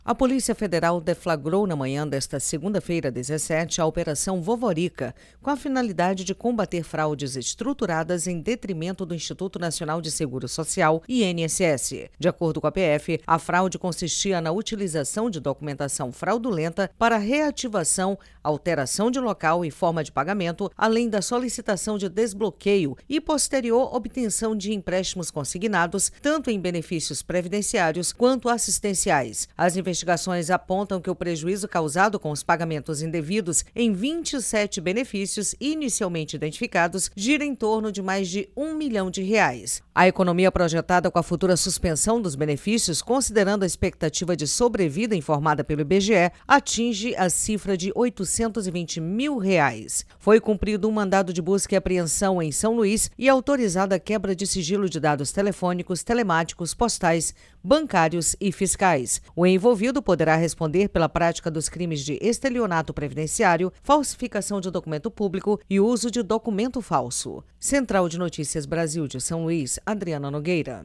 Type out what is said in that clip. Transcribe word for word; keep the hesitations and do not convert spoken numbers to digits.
A Polícia Federal deflagrou na manhã desta segunda-feira, dezessete, a Operação Vovorica, com a finalidade de combater fraudes estruturadas em detrimento do Instituto Nacional de Seguro Social, I N S S. De acordo com a P F, a fraude consistia na utilização de documentação fraudulenta para reativação, alteração de local e forma de pagamento, além da solicitação de desbloqueio e posterior obtenção de empréstimos consignados, tanto em benefícios previdenciários quanto assistenciais. As investigações apontam que o prejuízo causado com os pagamentos indevidos em vinte e sete benefícios inicialmente identificados gira em torno de mais de um milhão de reais. A economia projetada com a futura suspensão dos benefícios, considerando a expectativa de sobrevida informada pelo I B G E, atinge a cifra de oitocentos e vinte mil reais. Foi cumprido um mandado de busca e apreensão em São Luís e autorizada a quebra de sigilo de dados telefônicos, telemáticos, postais, bancários e fiscais. O envolvido poderá responder pela prática dos crimes de estelionato previdenciário, falsificação de documento público e uso de documento falso. Central de Notícias Brasil de São Luís, Adriana Nogueira.